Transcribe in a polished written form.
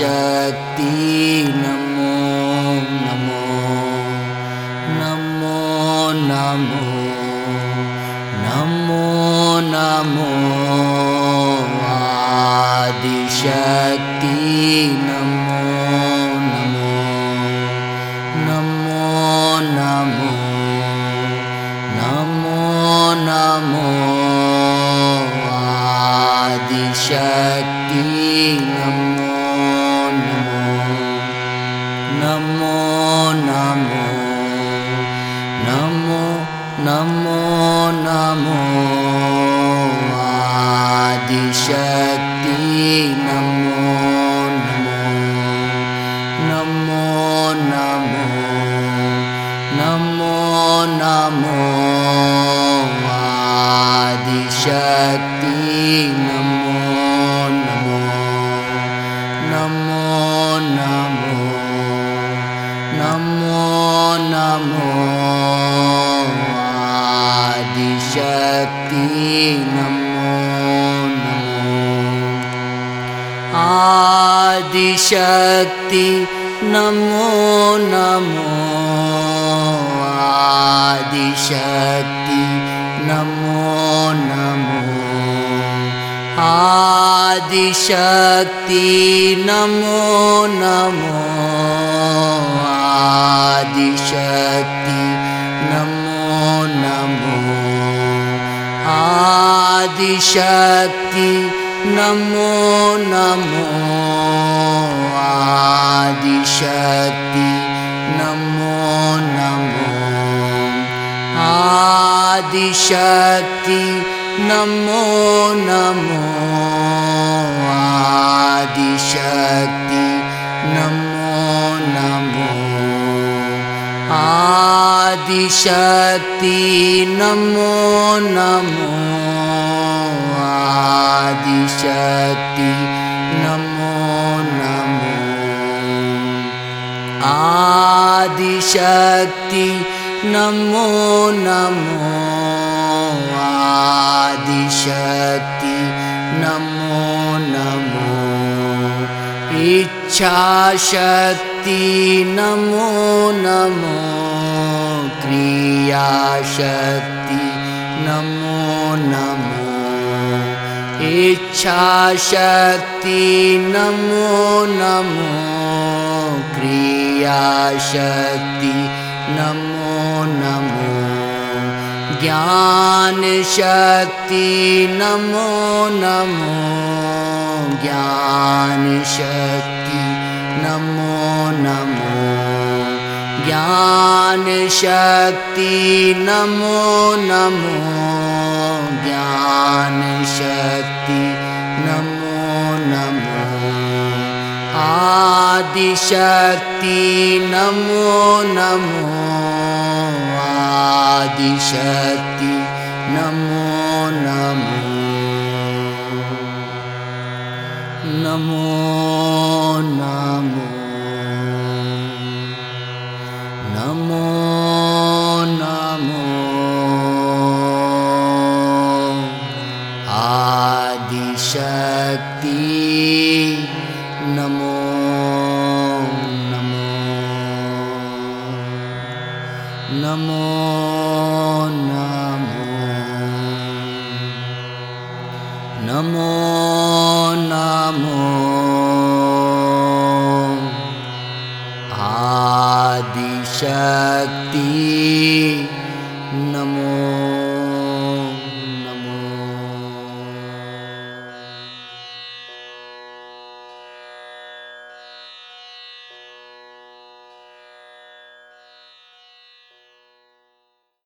आदिशक्ति नमो नमो नमो नमो नमो नमो आदिशक्ति नमो नमो नमो नमो नमो नमो आदिशक्ति नमो नमो नमो नमो नमो नमो आदिशक्ति नमो नमो नमो नमो नमो आदिशक्ति नमो नमो नमो नमो नमो आदिशक्ति नमो आदिशक्ति नमो नमो आदिशक्ति नमो नमो आदिशक्ति नमो नमो आदिशक्ति नमो नमो आदिशक्ति नमो नमो आदिशक्ति नमो नमो आदिशक्ति नमो नमो आदिशक्ति नमो नमो आदिशक्ति नमो नमो आदिशक्ति नमो नमो आदिशक्ति नमो नमो आदिशक्ति नमो नमो इच्छाशक्ति नमो नमो क्रियाशक्ति नमो नमो इच्छाशक्ति नमो नमो क्रियाशक्ति नमो नमो ज्ञानशक्ति नमो नमो ज्ञानशक्ति नमो नमो ज्ञानशक्ति नमो नमो ज्ञानशक्ति नमो नमो आदिशक्ति नमो नमो आदिशक्ति नमो नमो नमो नमो नमो नमो आदिशक्ति नमो नमो नमो नमो नमो आदिशक्ति नमो